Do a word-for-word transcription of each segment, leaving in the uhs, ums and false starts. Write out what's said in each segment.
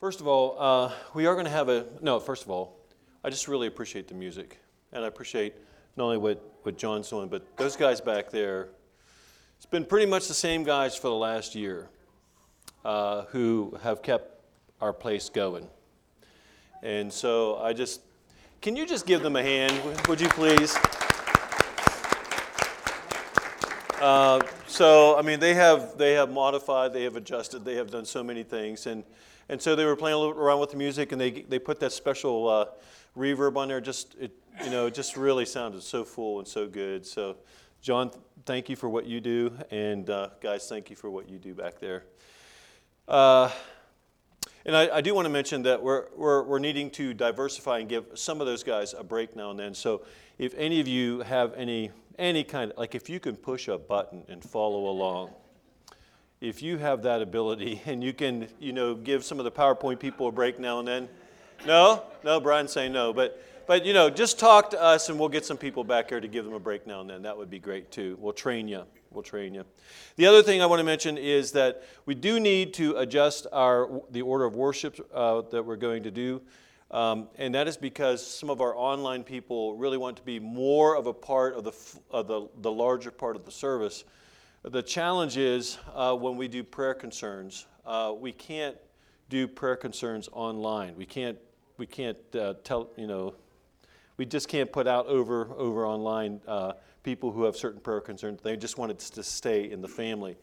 First of all, uh, we are going to have a, no, first of all, I just really appreciate the music. And I appreciate not only what, what John's doing, but those guys back there. It's been pretty much the same guys for the last year uh, who have kept our place going. And so I just, can you just give them a hand, would you please? Uh, so, I mean, they have they have modified, they have adjusted, they have done so many things. And and so they were playing a little around with the music, and they they put that special uh, reverb on there. Just, it, you know, it just really sounded so full and so good. So, John, thank you for what you do. And uh, guys, thank you for what you do back there. Uh, and I, I do want to mention that we're, we're, we're needing to diversify and give some of those guys a break now and then. So if any of you have any... Any kind of, like if you can push a button and follow along, if you have that ability and you can, you know, give some of the PowerPoint people a break now and then. No? No, Brian's saying no. But, but you know, just talk to us and we'll get some people back here to give them a break now and then. That would be great too. We'll train you. We'll train you. The other thing I want to mention is that we do need to adjust our the order of worship uh, that we're going to do. Um, and that is because some of our online people really want to be more of a part of the of the, the larger part of the service. The challenge is uh, when we do prayer concerns, uh, we can't do prayer concerns online. We can't we can't uh, tell you know we just can't put out over over online uh, people who have certain prayer concerns. They just want it to stay in the family.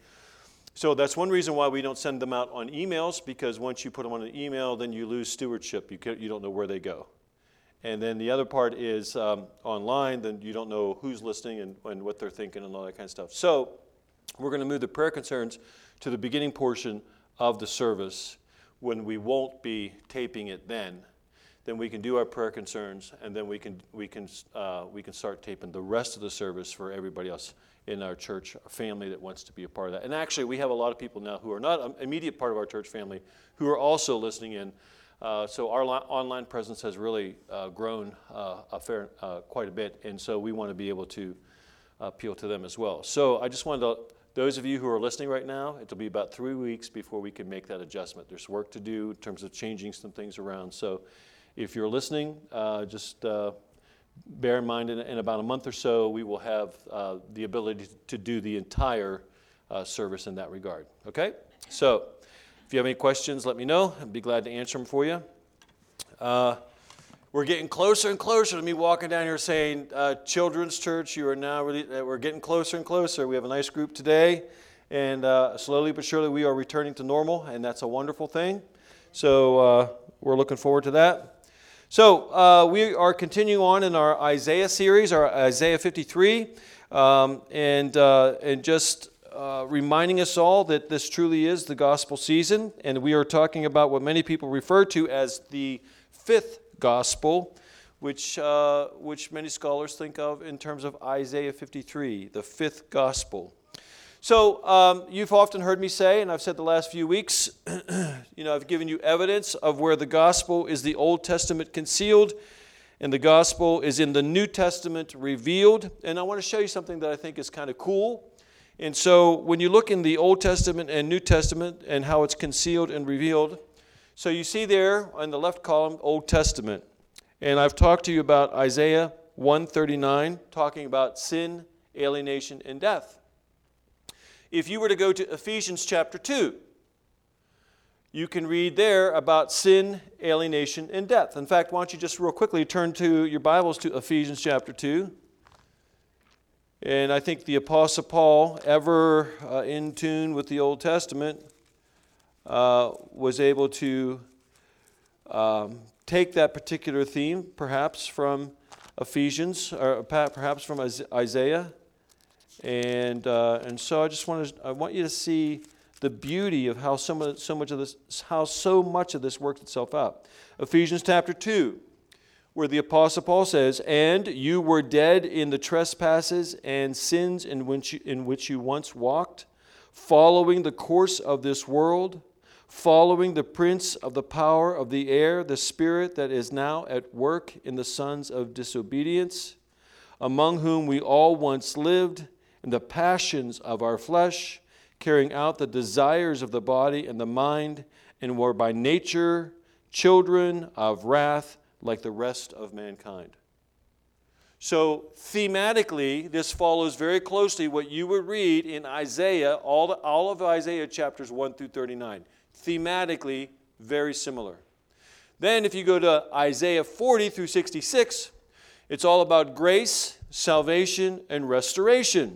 So that's one reason why we don't send them out on emails, because once you put them on an email, then you lose stewardship. You can, you don't know where they go. And then the other part is um, online, then you don't know who's listening and, and what they're thinking and all that kind of stuff. So we're going to move the prayer concerns to the beginning portion of the service when we won't be taping it then. Then we can do our prayer concerns, and then we can we can uh, we can start taping the rest of the service for everybody else in our church family that wants to be a part of that. And actually, we have a lot of people now who are not an immediate part of our church family who are also listening in. Uh, so our li- online presence has really uh, grown uh, a fair, uh, quite a bit, and so we want to be able to appeal to them as well. So I just wanted to, those of you who are listening right now, it'll be about three weeks before we can make that adjustment. There's work to do in terms of changing some things around. So if you're listening, uh, just... Uh, bear in mind, in, in about a month or so, we will have uh, the ability to do the entire uh, service in that regard. Okay? So, if you have any questions, let me know. I'd be glad to answer them for you. Uh, we're getting closer and closer to me walking down here saying, uh, Children's Church, you are now really, uh, we're getting closer and closer. We have a nice group today, and uh, slowly but surely we are returning to normal, and that's a wonderful thing. So, uh, we're looking forward to that. So uh, we are continuing on in our Isaiah series, our Isaiah fifty-three, um, and uh, and just uh, reminding us all that this truly is the gospel season, and we are talking about what many people refer to as the fifth gospel, which uh, which many scholars think of in terms of Isaiah fifty-three, the fifth gospel. So um, you've often heard me say, and I've said the last few weeks, you know, I've given you evidence of where the gospel is the Old Testament concealed, and the gospel is in the New Testament revealed. And I want to show you something that I think is kind of cool. And so when you look in the Old Testament and New Testament and how it's concealed and revealed, so you see there on the left column, Old Testament. And I've talked to you about Isaiah one thirty-nine, talking about sin, alienation, and death. If you were to go to Ephesians chapter two, you can read there about sin, alienation, and death. In fact, why don't you just real quickly turn to your Bibles to Ephesians chapter two. And I think the Apostle Paul, ever uh, in tune with the Old Testament, uh, was able to um, take that particular theme, perhaps from Ephesians, or perhaps from Isaiah. And uh, and so I just want to I want you to see the beauty of how so much, so much of this how so much of this works itself out. Ephesians chapter two, where the Apostle Paul says, "And you were dead in the trespasses and sins in which you, in which you once walked, following the course of this world, following the prince of the power of the air, the spirit that is now at work in the sons of disobedience, among whom we all once lived in the passions of our flesh, carrying out the desires of the body and the mind, and were by nature children of wrath like the rest of mankind. So thematically, this follows very closely what you would read in Isaiah, all, the, all of Isaiah chapters one through thirty-nine. Thematically, very similar. Then if you go to Isaiah forty through sixty-six, it's all about grace, salvation, and restoration.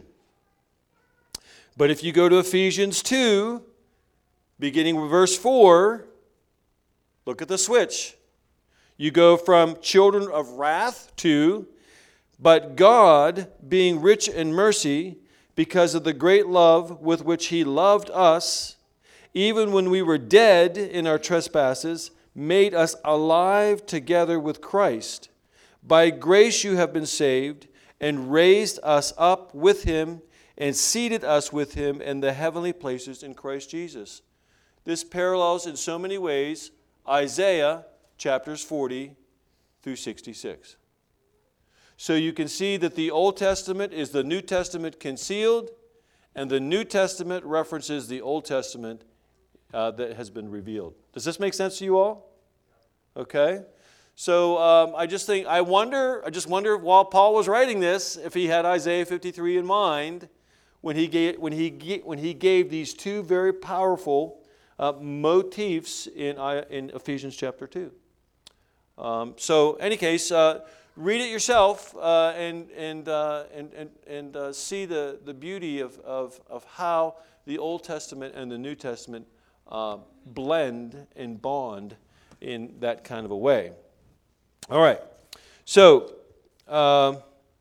But if you go to Ephesians two, beginning with verse four, look at the switch. You go from children of wrath to, but God, being rich in mercy, because of the great love with which He loved us, even when we were dead in our trespasses, made us alive together with Christ. By grace you have been saved, and raised us up with Him, and seated us with Him in the heavenly places in Christ Jesus. This parallels in so many ways Isaiah chapters forty through sixty-six. So you can see that the Old Testament is the New Testament concealed, and the New Testament references the Old Testament uh, that has been revealed. Does this make sense to you all? Okay. So um, I just think, I wonder, I just wonder while Paul was writing this, if he had Isaiah fifty-three in mind when he gave, when he, when he gave these two very powerful uh, motifs in, in Ephesians chapter two. Um, so, any case, uh, read it yourself uh, and and uh, and and, and uh, see the, the beauty of, of of how the Old Testament and the New Testament uh, blend and bond in that kind of a way. All right, so uh,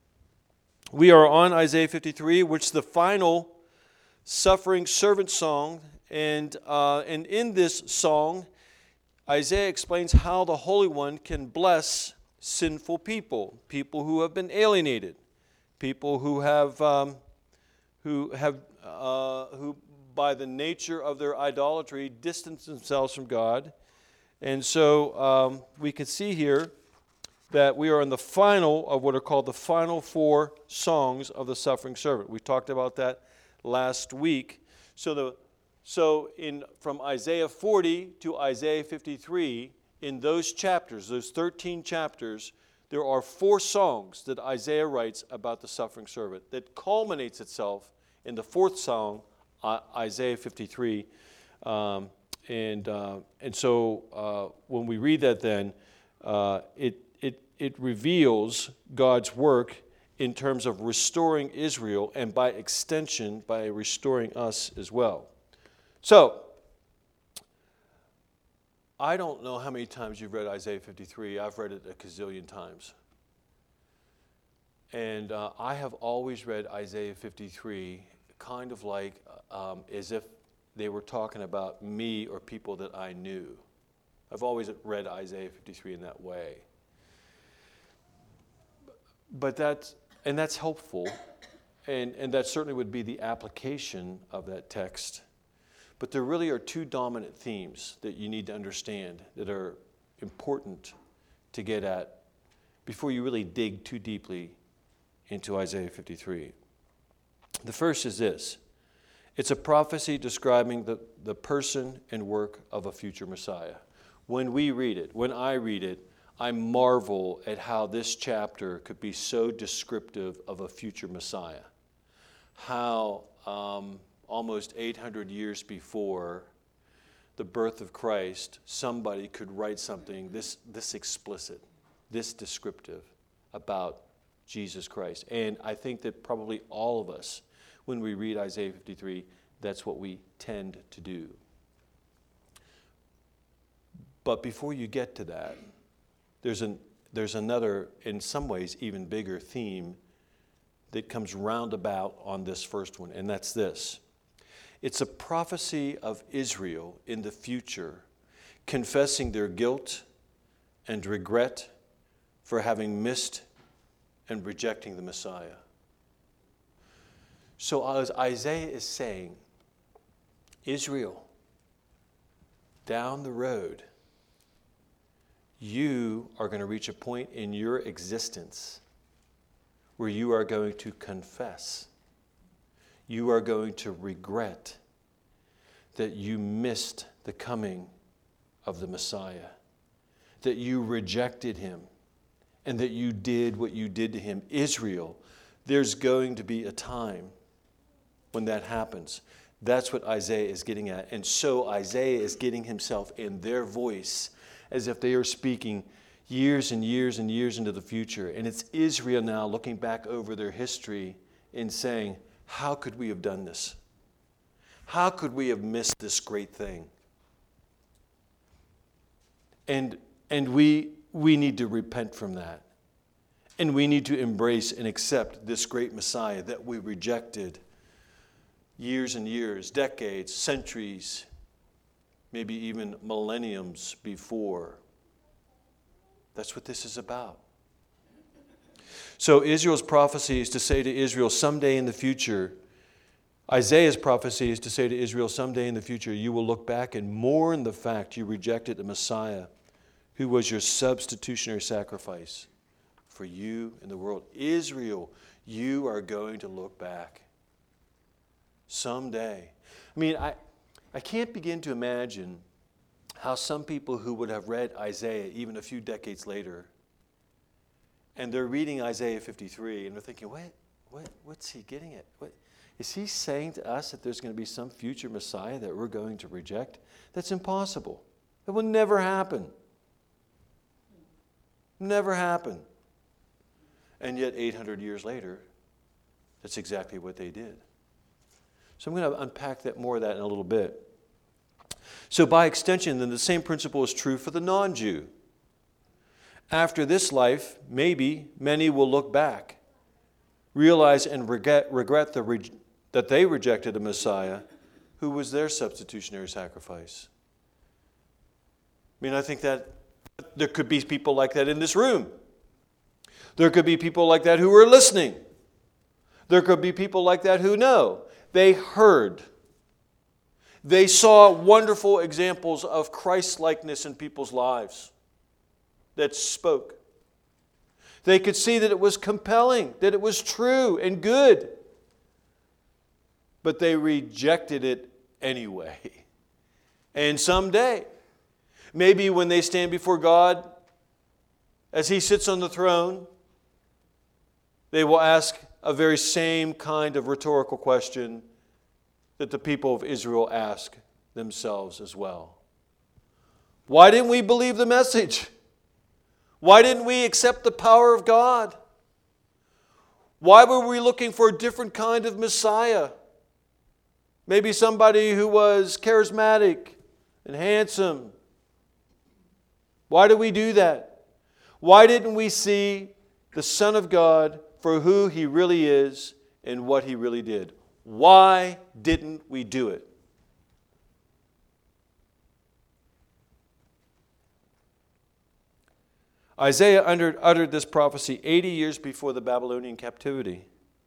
we are on Isaiah fifty-three, which is the final suffering servant song, and uh, and in this song, Isaiah explains how the Holy One can bless sinful people, people who have been alienated, people who have um, who have uh, who by the nature of their idolatry distance themselves from God. And so um, we can see here that we are in the final of what are called the final four songs of the suffering servant. We talked about that last week. So the so in from Isaiah forty to Isaiah fifty-three, in those chapters, those thirteen chapters, there are four songs that Isaiah writes about the suffering servant that culminates itself in the fourth song, uh, Isaiah fifty-three. Um, and uh, and so uh, when we read that, then uh, it it it reveals God's work in terms of restoring Israel, and by extension, by restoring us as well. So, I don't know how many times you've read Isaiah fifty-three. I've read it a gazillion times. And uh, I have always read Isaiah fifty-three kind of like um, as if they were talking about me or people that I knew. I've always read Isaiah fifty-three in that way. But that's, and that's helpful, and, and that certainly would be the application of that text. But there really are two dominant themes that you need to understand that are important to get at before you really dig too deeply into Isaiah fifty-three. The first is this. It's a prophecy describing the, the person and work of a future Messiah. When we read it, when I read it, I marvel at how this chapter could be so descriptive of a future Messiah. How um, almost eight hundred years before the birth of Christ, somebody could write something this, this explicit, this descriptive about Jesus Christ. And I think that probably all of us, when we read Isaiah fifty-three, that's what we tend to do. But before you get to that, there's an there's another, in some ways, even bigger theme that comes roundabout on this first one, and that's this. It's a prophecy of Israel in the future, confessing their guilt and regret for having missed and rejecting the Messiah. So as Isaiah is saying, Israel, down the road, you are going to reach a point in your existence where you are going to confess. You are going to regret that you missed the coming of the Messiah, that you rejected him, and that you did what you did to him. Israel, there's going to be a time when that happens. That's what Isaiah is getting at. And so Isaiah is getting himself in their voice as if they are speaking years and years and years into the future. And it's Israel now looking back over their history and saying, how could we have done this? How could we have missed this great thing? And, and we, we need to repent from that. And we need to embrace and accept this great Messiah that we rejected years and years, decades, centuries, maybe even millenniums before. That's what this is about. So Israel's prophecy is to say to Israel someday in the future, Isaiah's prophecy is to say to Israel someday in the future, you will look back and mourn the fact you rejected the Messiah who was your substitutionary sacrifice for you and the world. Israel, you are going to look back someday. I mean, I, I can't begin to imagine how some people who would have read Isaiah even a few decades later, and they're reading Isaiah fifty-three, and they're thinking, what, what, what's he getting at? What, is he saying to us that there's going to be some future Messiah that we're going to reject? That's impossible. It will never happen. Never happen. And yet eight hundred years later, that's exactly what they did. So I'm going to unpack that more of that in a little bit. So by extension, then the same principle is true for the non-Jew. After this life, maybe many will look back, realize and regret, regret the, re- that they rejected a Messiah who was their substitutionary sacrifice. I mean, I think that there could be people like that in this room. There could be people like that who are listening. There could be people like that who know. They heard. They saw wonderful examples of Christ-likeness in people's lives that spoke. They could see that it was compelling, that it was true and good. But they rejected it anyway. And someday, maybe when they stand before God, as He sits on the throne, they will ask a very same kind of rhetorical question that the people of Israel ask themselves as well. Why didn't we believe the message? Why didn't we accept the power of God? Why were we looking for a different kind of Messiah? Maybe somebody who was charismatic and handsome. Why did we do that? Why didn't we see the Son of God for who He really is and what He really did? Why didn't we do it? Isaiah uttered this prophecy eighty years before the Babylonian captivity.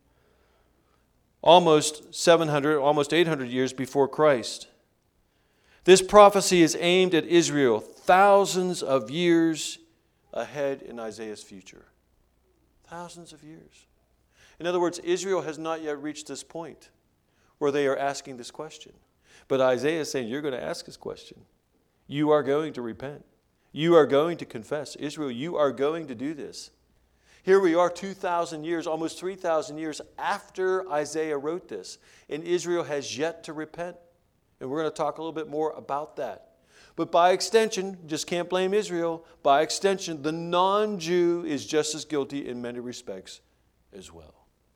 Almost seven hundred, almost eight hundred years before Christ. This prophecy is aimed at Israel thousands of years ahead in Isaiah's future. Thousands of years. In other words, Israel has not yet reached this point where they are asking this question. But Isaiah is saying, you're going to ask this question. You are going to repent. You are going to confess. Israel, you are going to do this. Here we are two thousand years, almost three thousand years after Isaiah wrote this. And Israel has yet to repent. And we're going to talk a little bit more about that. But by extension, just can't blame Israel. By extension, the non-Jew is just as guilty in many respects as well.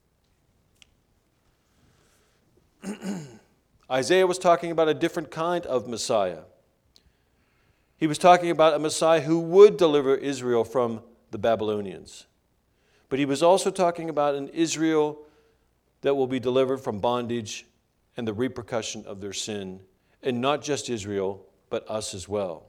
Isaiah was talking about a different kind of Messiah. He was talking about a Messiah who would deliver Israel from the Babylonians. But he was also talking about an Israel that will be delivered from bondage and the repercussion of their sin. And not just Israel, but us as well.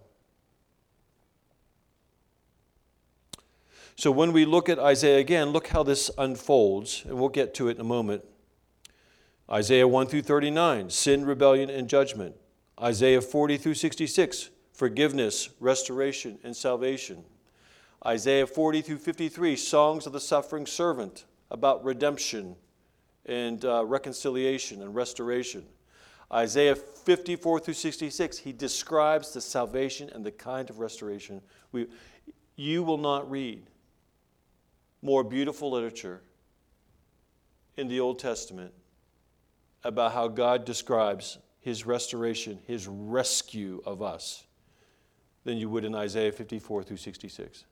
So when we look at Isaiah again, look how this unfolds, and we'll get to it in a moment. Isaiah one through thirty-nine, sin, rebellion, and judgment. Isaiah forty through sixty-six, forgiveness, restoration, and salvation. Isaiah forty through fifty-three, songs of the suffering servant about redemption and uh, reconciliation and restoration. Isaiah fifty-four through sixty-six, he describes the salvation and the kind of restoration. We, you will not read more beautiful literature in the Old Testament about how God describes his restoration, his rescue of us, than you would in Isaiah fifty-four through sixty-six.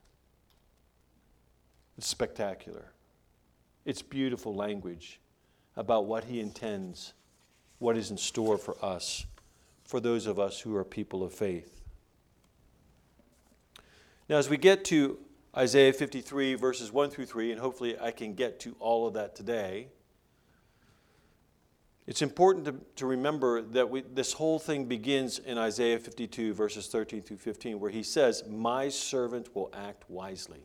It's spectacular. It's beautiful language about what he intends, what is in store for us, for those of us who are people of faith. Now, as we get to Isaiah fifty-three, verses one through three, and hopefully I can get to all of that today, it's important to, to remember that we, this whole thing begins in Isaiah fifty-two, verses thirteen through fifteen, where he says, "My servant will act wisely."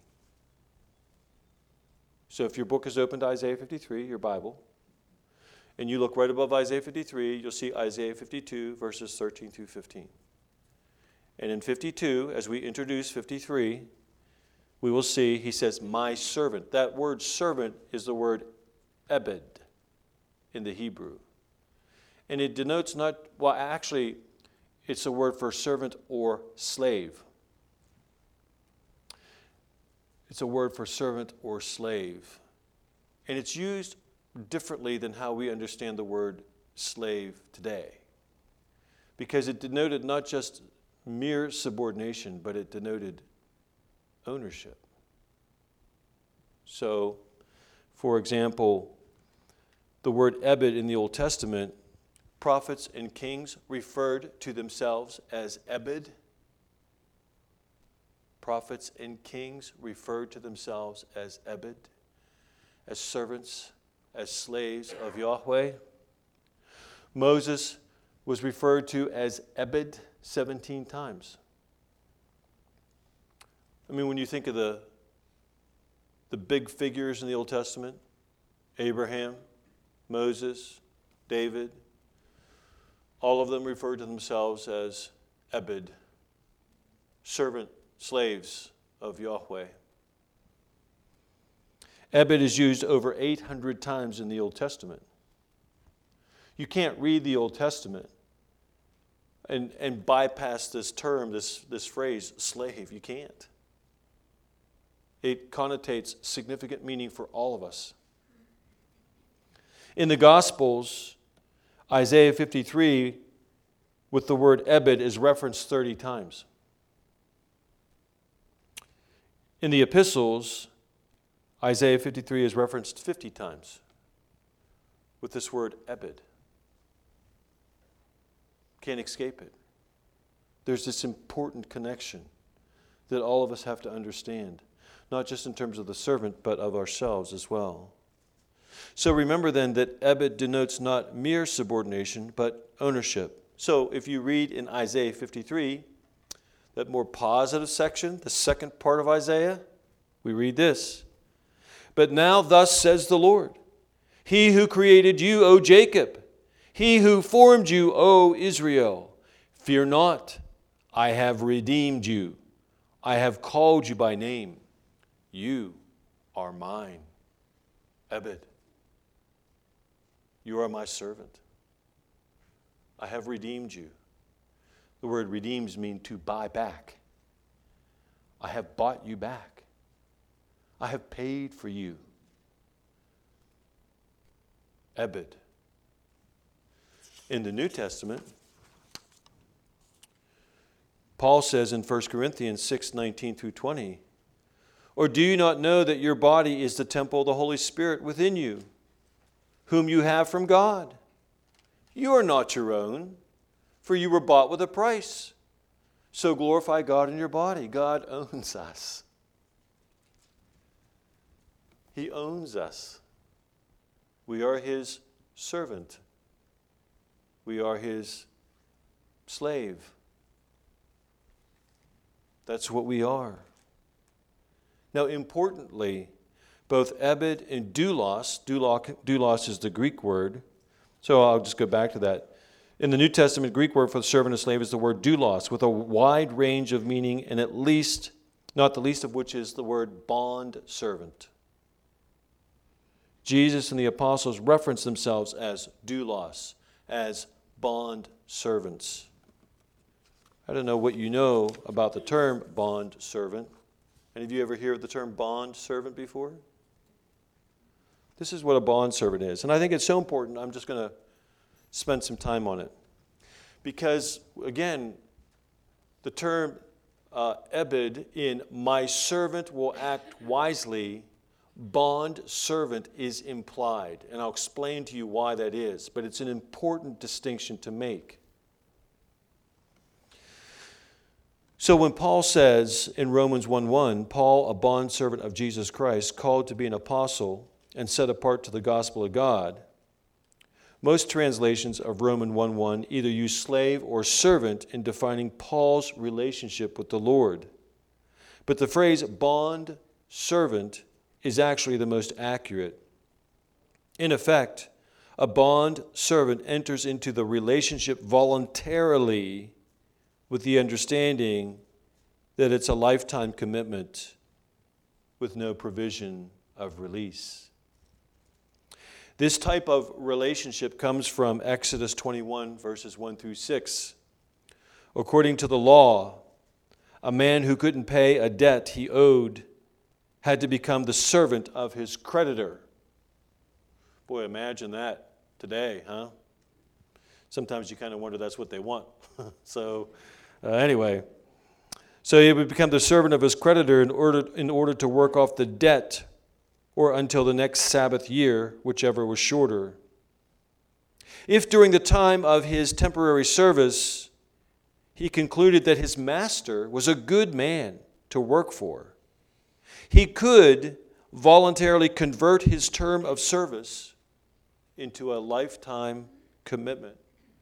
So if your book is open to Isaiah fifty-three, your Bible, and you look right above Isaiah fifty-three, you'll see Isaiah fifty-two, verses thirteen through fifteen. And in fifty-two, as we introduce fifty-three, we will see he says, "My servant." That word servant is the word ebed in the Hebrew. And it denotes not, well, actually, it's a word for servant or slave. It's a word for servant or slave. And it's used differently than how we understand the word slave today. Because it denoted not just mere subordination, but it denoted ownership. So, for example, the word ebed in the Old Testament, prophets and kings referred to themselves as ebed. Prophets and kings referred to themselves as ebed, as servants, as slaves of Yahweh. Moses was referred to as ebed seventeen times. I mean, when you think of the, the big figures in the Old Testament, Abraham, Moses, David, all of them referred to themselves as ebed, servant, slaves of Yahweh. Ebed is used over eight hundred times in the Old Testament. You can't read the Old Testament and, and bypass this term, this, this phrase, slave. You can't. It connotates significant meaning for all of us. In the Gospels, Isaiah fifty-three, with the word ebed, is referenced thirty times. In the epistles, Isaiah fifty-three is referenced fifty times with this word ebed. Can't escape it. There's this important connection that all of us have to understand, not just in terms of the servant, but of ourselves as well. So remember then that ebed denotes not mere subordination, but ownership. So if you read in Isaiah fifty-three, that more positive section, the second part of Isaiah, we read this. "But now thus says the Lord, He who created you, O Jacob, He who formed you, O Israel, fear not, I have redeemed you. I have called you by name. You are mine." Ebed, you are my servant. I have redeemed you. The word redeems means to buy back. I have bought you back. I have paid for you. Ebed. In the New Testament, Paul says in First Corinthians six, nineteen through twenty, "Or do you not know that your body is the temple of the Holy Spirit within you, whom you have from God? You are not your own, for you were bought with a price. So glorify God in your body." God owns us. He owns us. We are His servant. We are His slave. That's what we are. Now, importantly, both ebed and doulos, doulos is the Greek word, so I'll just go back to that. In the New Testament, Greek word for the servant and slave is the word doulos, with a wide range of meaning, and at least, not the least of which is the word bond servant. Jesus and the apostles reference themselves as doulos, as bond servants. I don't know what you know about the term bond servant. Any of you ever hear the term bond servant before? This is what a bond servant is. And I think it's so important, I'm just going to spend some time on it. Because, again, the term uh, ebed in my servant will act wisely, bond servant is implied. And I'll explain to you why that is. But it's an important distinction to make. So when Paul says in Romans one one, Paul, a bondservant of Jesus Christ, called to be an apostle and set apart to the gospel of God, most translations of Romans one one either use slave or servant in defining Paul's relationship with the Lord. But the phrase bond servant is actually the most accurate. In effect, a bond servant enters into the relationship voluntarily with the understanding that it's a lifetime commitment with no provision of release. This type of relationship comes from Exodus twenty-one, verses one through six. According to the law, a man who couldn't pay a debt he owed had to become the servant of his creditor. Boy, imagine that today, huh? Sometimes you kind of wonder that's what they want. so uh, anyway, so he would become the servant of his creditor in order, in order to work off the debt or until the next Sabbath year, whichever was shorter. If during the time of his temporary service, he concluded that his master was a good man to work for, he could voluntarily convert his term of service into a lifetime commitment.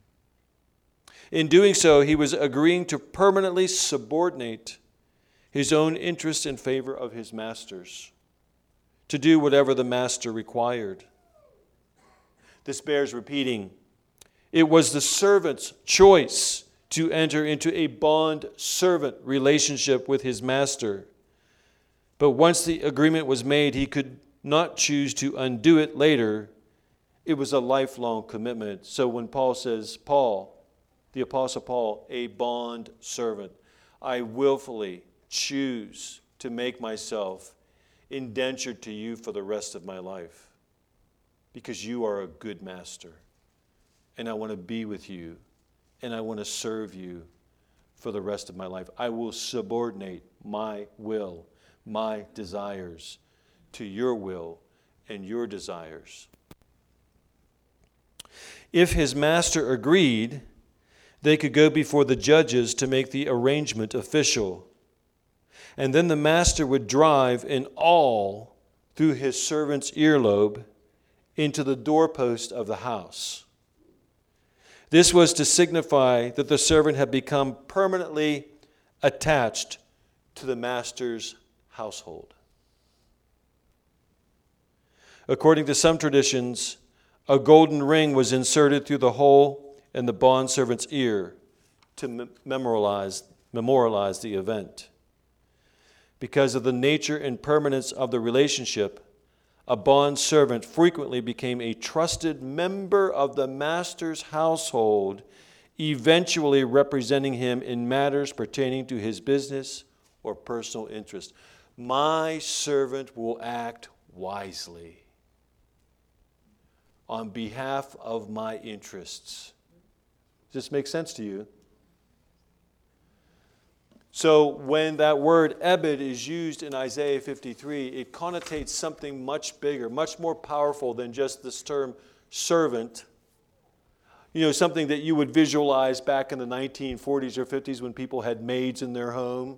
In doing so, he was agreeing to permanently subordinate his own interests in favor of his master's, to do whatever the master required. This bears repeating. It was the servant's choice to enter into a bond-servant relationship with his master. But once the agreement was made, he could not choose to undo it later. It was a lifelong commitment. So when Paul says, Paul, the Apostle Paul, a bond-servant, I willfully choose to make myself indentured to you for the rest of my life because you are a good master and I want to be with you and I want to serve you for the rest of my life. I will subordinate my will, my desires to your will and your desires. If his master agreed, they could go before the judges to make the arrangement official. And then the master would drive an awl through his servant's earlobe into the doorpost of the house. This was to signify that the servant had become permanently attached to the master's household. According to some traditions, a golden ring was inserted through the hole in the bondservant's ear to memorialize, memorialize the event. Because of the nature and permanence of the relationship, a bondservant frequently became a trusted member of the master's household, eventually representing him in matters pertaining to his business or personal interest. My servant will act wisely on behalf of my interests. Does this make sense to you? So when that word ebed is used in Isaiah fifty-three, it connotates something much bigger, much more powerful than just this term servant. You know, something that you would visualize back in the nineteen forties or fifties when people had maids in their home.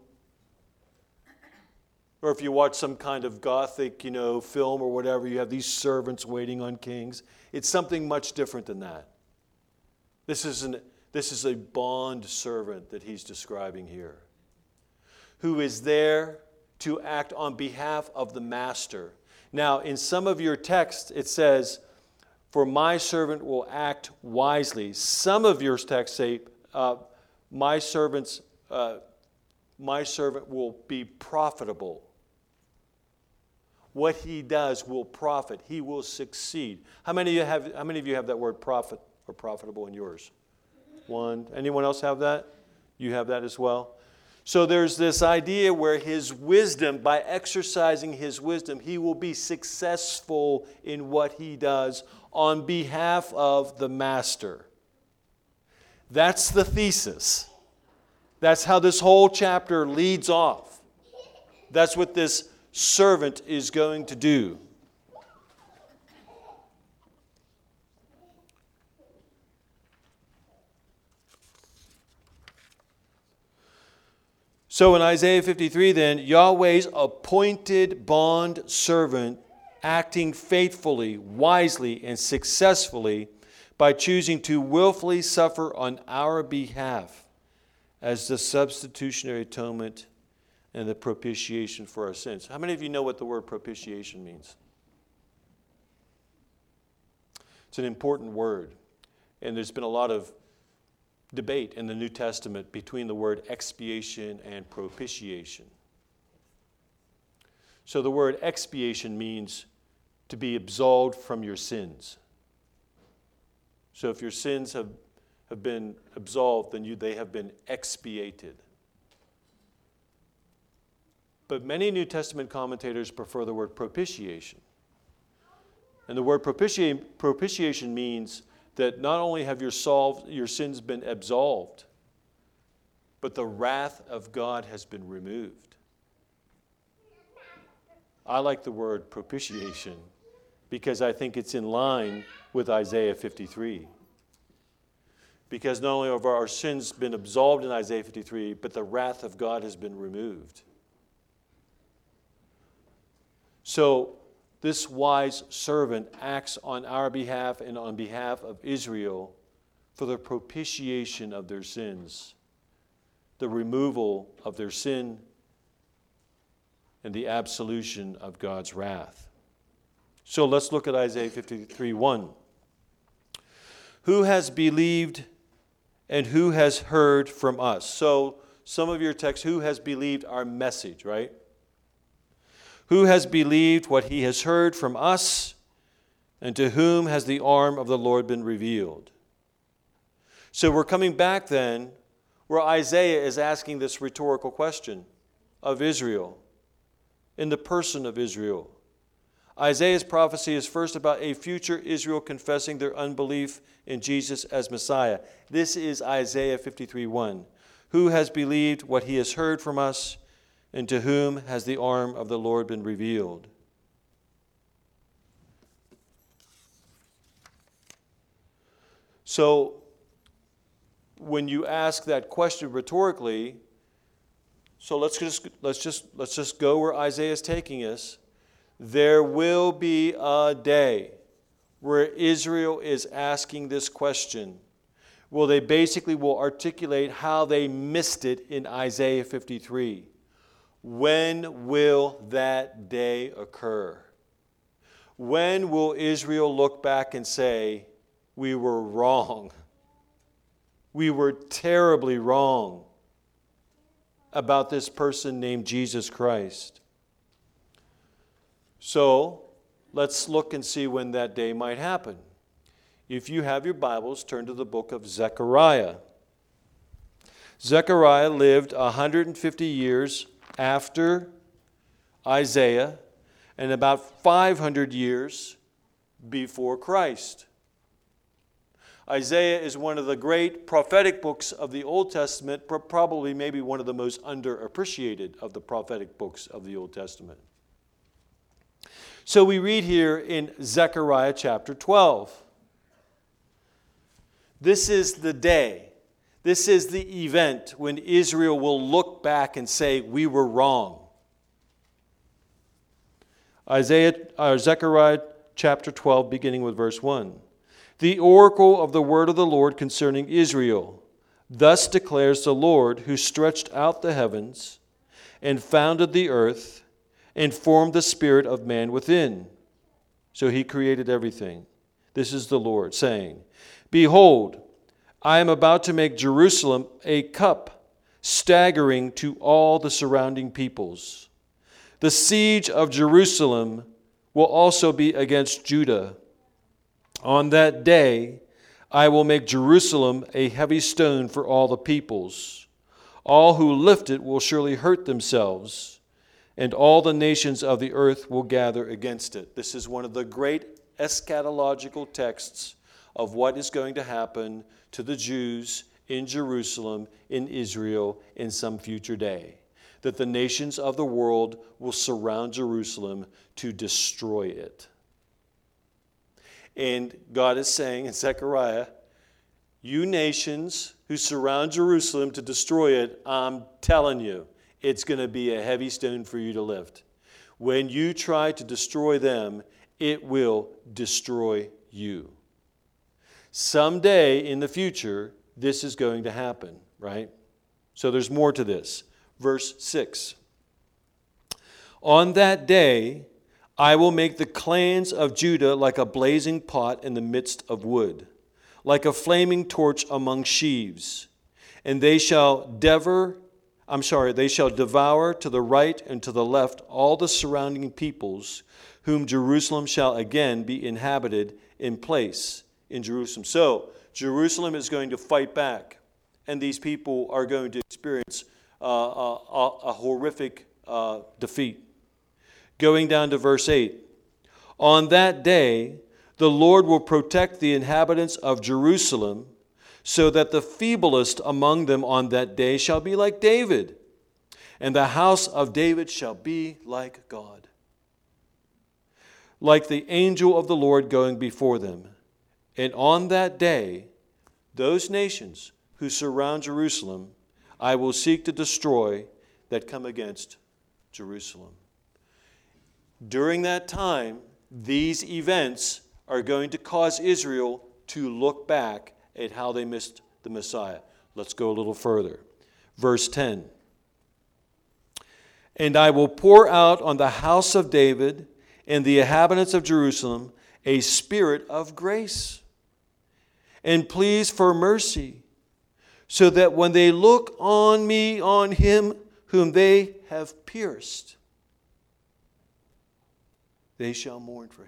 Or if you watch some kind of gothic, you know, film or whatever, you have these servants waiting on kings. It's something much different than that. This is an, this is a bond servant that he's describing here, who is there to act on behalf of the master. Now, in some of your texts, it says, for my servant will act wisely. Some of your texts say, uh, my servant's, uh, my servant will be profitable. What he does will profit. He will succeed. How many of you have, how many of you have that word profit or profitable in yours? one. Anyone else have that? You have that as well? So there's this idea where his wisdom, by exercising his wisdom, he will be successful in what he does on behalf of the master. That's the thesis. That's how this whole chapter leads off. That's what this servant is going to do. So in Isaiah fifty-three then, Yahweh's appointed bond servant acting faithfully, wisely, and successfully by choosing to willfully suffer on our behalf as the substitutionary atonement and the propitiation for our sins. How many of you know what the word propitiation means? It's an important word, and there's been a lot of debate in the New Testament between the word expiation and propitiation. So the word expiation means to be absolved from your sins. So if your sins have, have been absolved, then you, they have been expiated. But many New Testament commentators prefer the word propitiation. And the word propitiate, propitiation means that not only have your, solved, your sins been absolved, but the wrath of God has been removed. I like the word propitiation because I think it's in line with Isaiah fifty-three. Because not only have our sins been absolved in Isaiah fifty-three, but the wrath of God has been removed. So, this wise servant acts on our behalf and on behalf of Israel for the propitiation of their sins, the removal of their sin, and the absolution of God's wrath. So let's look at Isaiah fifty-three one. Who has believed and who has heard from us? So some of your texts, who has believed our message, right? Who has believed what he has heard from us, and to whom has the arm of the Lord been revealed? So we're coming back then where Isaiah is asking this rhetorical question of Israel, in the person of Israel. Isaiah's prophecy is first about a future Israel confessing their unbelief in Jesus as Messiah. This is Isaiah fifty-three one. Who has believed what he has heard from us, and to whom has the arm of the Lord been revealed? So, when you ask that question rhetorically, so let's just let's just let's just go where Isaiah is taking us. There will be a day where Israel is asking this question. Well, they basically will articulate how they missed it in Isaiah fifty-three. When will that day occur? When will Israel look back and say, we were wrong? We were terribly wrong about this person named Jesus Christ. So, let's look and see when that day might happen. If you have your Bibles, turn to the book of Zechariah. Zechariah lived one hundred fifty years after Isaiah and about five hundred years before Christ. Isaiah is one of the great prophetic books of the Old Testament, probably maybe one of the most underappreciated of the prophetic books of the Old Testament. So we read here in Zechariah chapter twelve. This is the day, this is the event when Israel will look back and say, we were wrong. Isaiah, uh, Zechariah chapter twelve, beginning with verse one. The oracle of the word of the Lord concerning Israel. Thus declares the Lord, who stretched out the heavens and founded the earth and formed the spirit of man within. So he created everything. This is the Lord saying, behold, I am about to make Jerusalem a cup, staggering to all the surrounding peoples. The siege of Jerusalem will also be against Judah. On that day, I will make Jerusalem a heavy stone for all the peoples. All who lift it will surely hurt themselves, and all the nations of the earth will gather against it. This is one of the great eschatological texts of what is going to happen to the Jews in Jerusalem, in Israel, in some future day. That the nations of the world will surround Jerusalem to destroy it. And God is saying in Zechariah, you nations who surround Jerusalem to destroy it, I'm telling you, it's going to be a heavy stone for you to lift. When you try to destroy them, it will destroy you. Someday in the future, this is going to happen, right? So there's more to this. Verse six. On that day, I will make the clans of Judah like a blazing pot in the midst of wood, like a flaming torch among sheaves. And they shall devour, I'm sorry, they shall devour to the right and to the left all the surrounding peoples, whom Jerusalem shall again be inhabited in place in Jerusalem. So, Jerusalem is going to fight back, and these people are going to experience uh, a, a, a horrific uh, defeat. Going down to verse eight. On that day, the Lord will protect the inhabitants of Jerusalem, so that the feeblest among them on that day shall be like David, and the house of David shall be like God, like the angel of the Lord going before them. And on that day, those nations who surround Jerusalem, I will seek to destroy that come against Jerusalem. During that time, these events are going to cause Israel to look back at how they missed the Messiah. Let's go a little further. Verse ten. And I will pour out on the house of David and the inhabitants of Jerusalem a spirit of grace and pleas for mercy, so that when they look on me, on him whom they have pierced, they shall mourn for him.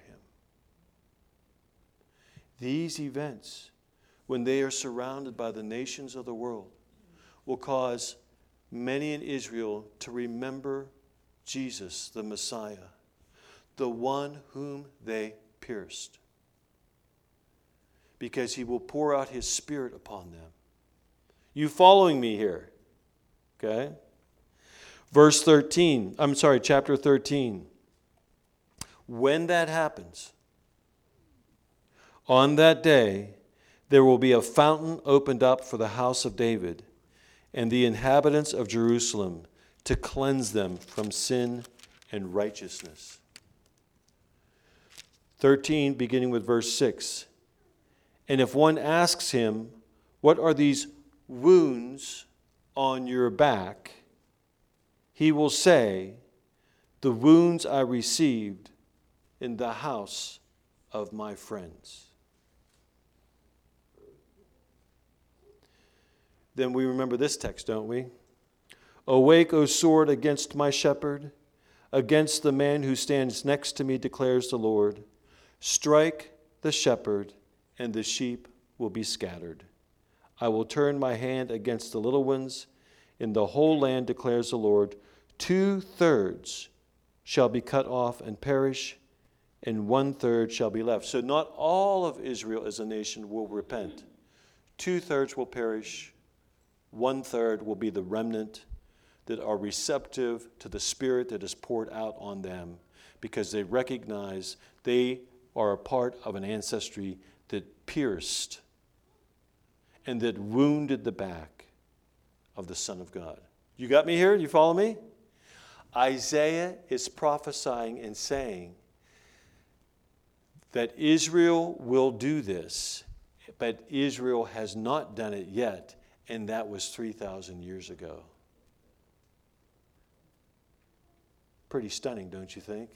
These events, when they are surrounded by the nations of the world, will cause many in Israel to remember Jesus, the Messiah, the one whom they pierced, because he will pour out his Spirit upon them. You following me here? Okay? Verse thirteen, I'm sorry, chapter thirteen. When that happens, on that day, there will be a fountain opened up for the house of David and the inhabitants of Jerusalem to cleanse them from sin and righteousness. thirteen, beginning with verse six. And if one asks him, what are these wounds on your back? He will say, the wounds I received in the house of my friends. Then we remember this text, don't we? Awake, O sword, against my shepherd, against the man who stands next to me, declares the Lord. Strike the shepherd, and the sheep will be scattered. I will turn my hand against the little ones. In the whole land, declares the Lord, two-thirds shall be cut off and perish, and one-third shall be left. So not all of Israel as a nation will repent. Two-thirds will perish. One-third will be the remnant that are receptive to the Spirit that is poured out on them, because they recognize they are a part of an ancestry that pierced and that wounded the back of the Son of God. You got me here? You follow me? Isaiah is prophesying and saying that Israel will do this, but Israel has not done it yet, and that was three thousand years ago. Pretty stunning, don't you think?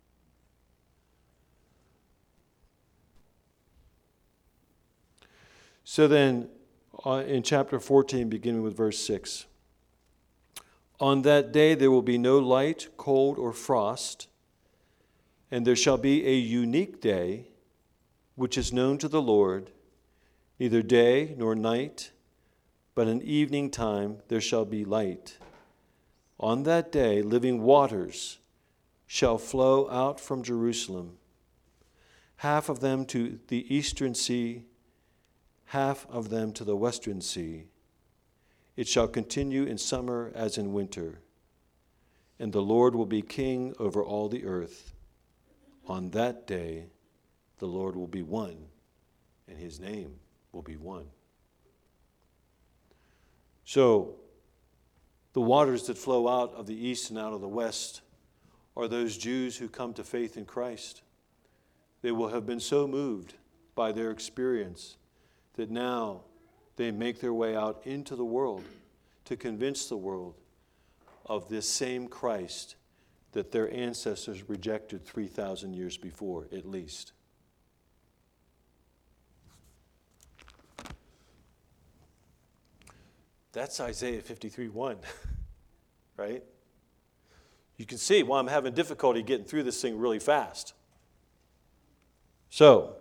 So then, uh, in chapter fourteen, beginning with verse six, on that day there will be no light, cold, or frost, and there shall be a unique day, which is known to the Lord. neither day nor night, but in evening time there shall be light. On that day living waters shall flow out from Jerusalem, half of them to the eastern sea, half of them to the western sea. It shall continue in summer as in winter, and the Lord will be king over all the earth. On that day the Lord will be one, and his name will be one. So, the waters that flow out of the east and out of the west are those Jews who come to faith in Christ. They will have been so moved by their experience that now they make their way out into the world to convince the world of this same Christ that their ancestors rejected three thousand years before, at least. That's Isaiah fifty-three one, right? You can see why I'm having difficulty getting through this thing really fast. So,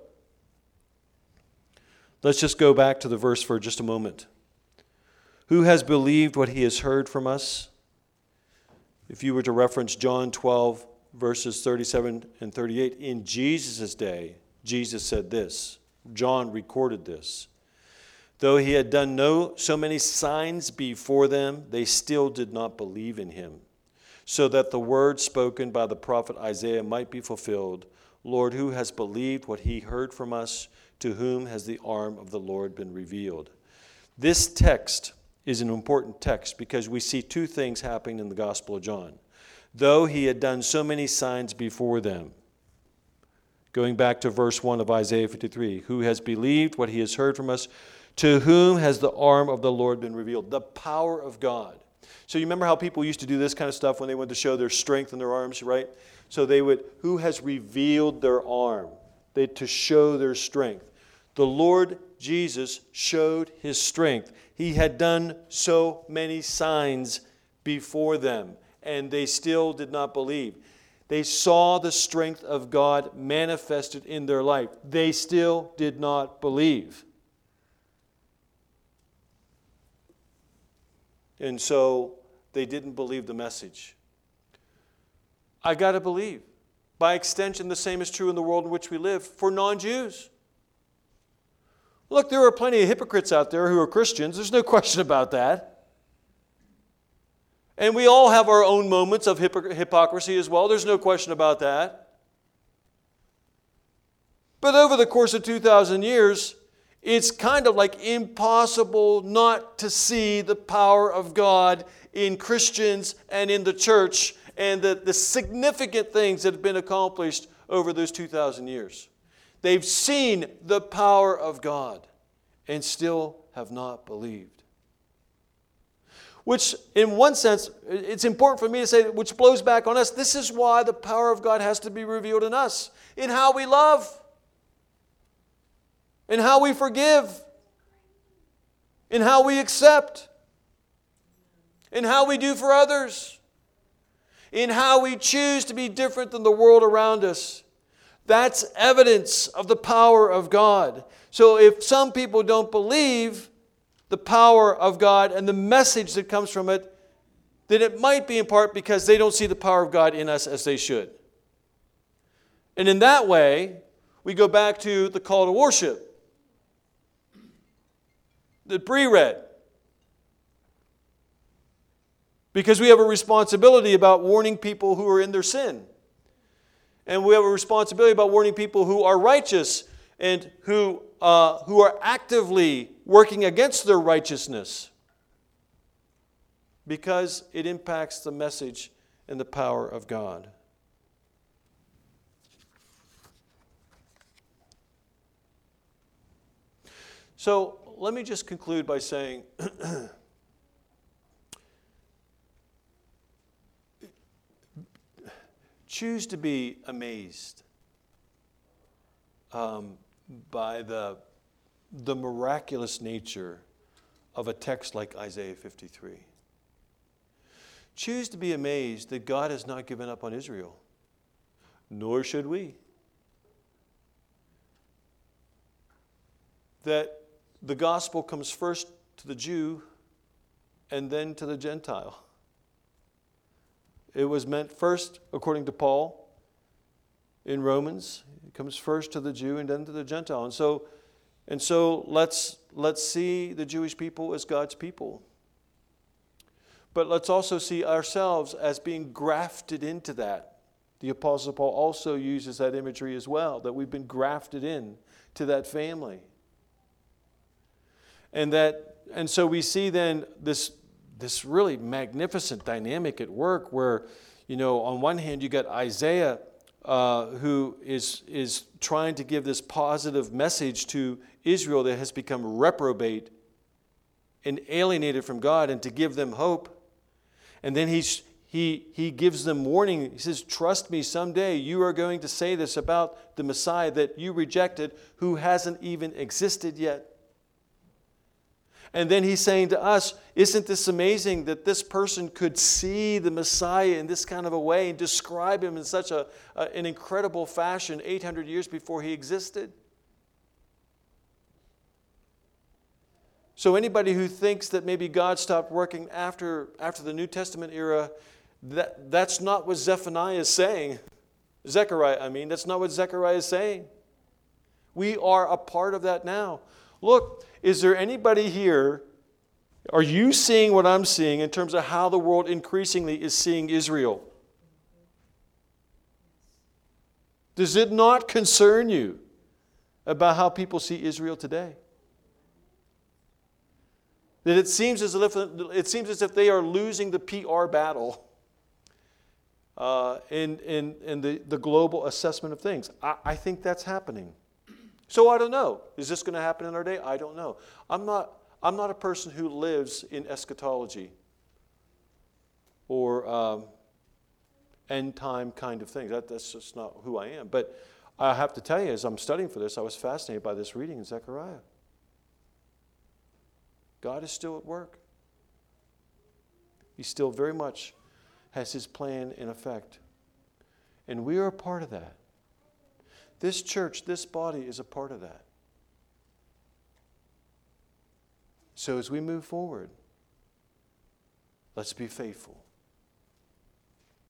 let's just go back to the verse for just a moment. Who has believed what he has heard from us? If you were to reference John twelve, verses thirty-seven and thirty-eight, in Jesus' day, Jesus said this. John recorded this. Though he had done no so many signs before them, they still did not believe in him, so that the word spoken by the prophet Isaiah might be fulfilled. Lord, who has believed what he heard from us? To whom has the arm of the Lord been revealed? This text is an important text because we see two things happening in the Gospel of John. Though he had done so many signs before them, going back to verse one of Isaiah fifty-three, who has believed what he has heard from us? To whom has the arm of the Lord been revealed? The power of God. So you remember how people used to do this kind of stuff when they wanted to show their strength in their arms, right? So they would, who has revealed their arm? They, to show their strength. The Lord Jesus showed his strength. He had done so many signs before them, and they still did not believe. They saw the strength of God manifested in their life. They still did not believe. And so they didn't believe the message. I got to believe. By extension, the same is true in the world in which we live for non-Jews. Look, there are plenty of hypocrites out there who are Christians. There's no question about that. And we all have our own moments of hypocr- hypocrisy as well. There's no question about that. But over the course of two thousand years, it's kind of like impossible not to see the power of God in Christians and in the church and the, the significant things that have been accomplished over those two thousand years. They've seen the power of God and still have not believed. Which, in one sense, it's important for me to say, which blows back on us. This is why the power of God has to be revealed in us, in how we love, in how we forgive, in how we accept, in how we do for others, in how we choose to be different than the world around us. That's evidence of the power of God. So if some people don't believe the power of God and the message that comes from it, then it might be in part because they don't see the power of God in us as they should. And in that way, we go back to the call to worship that Bree read. Because we have a responsibility about warning people who are in their sin. And we have a responsibility about warning people who are righteous and who, uh, who are actively working against their righteousness. Because it impacts the message and the power of God. So let me just conclude by saying choose to be amazed um, by the, the miraculous nature of a text like Isaiah fifty-three. Choose to be amazed that God has not given up on Israel, nor should we. That the gospel comes first to the Jew and then to the Gentile. It was meant first, according to Paul, in Romans. It comes first to the Jew and then to the Gentile. And so, and so let's, let's see the Jewish people as God's people. But let's also see ourselves as being grafted into that. The Apostle Paul also uses that imagery as well, that we've been grafted in to that family. And that, and so we see then this, this really magnificent dynamic at work where, you know, on one hand you got Isaiah uh, who is, is trying to give this positive message to Israel that has become reprobate and alienated from God, and to give them hope. And then he's, he, he gives them warning. He says, trust me, someday you are going to say this about the Messiah that you rejected, who hasn't even existed yet. And then he's saying to us, isn't this amazing that this person could see the Messiah in this kind of a way and describe him in such a, a, an incredible fashion eight hundred years before he existed? So anybody who thinks that maybe God stopped working after, after the New Testament era, that, that's not what Zephaniah is saying. Zechariah, I mean, that's not what Zechariah is saying. We are a part of that now. Look, is there anybody here, are you seeing what I'm seeing in terms of how the world increasingly is seeing Israel? Does it not concern you about how people see Israel today? That it seems as if it seems as if they are losing the P R battle uh, in, in, in the, the global assessment of things. I, I think that's happening. So I don't know. Is this going to happen in our day? I don't know. I'm not, I'm not a person who lives in eschatology or um, end time kind of things. That, that's just not who I am. But I have to tell you, as I'm studying for this, I was fascinated by this reading in Zechariah. God is still at work. He still very much has his plan in effect. And we are a part of that. This church, this body is a part of that. So as we move forward, let's be faithful.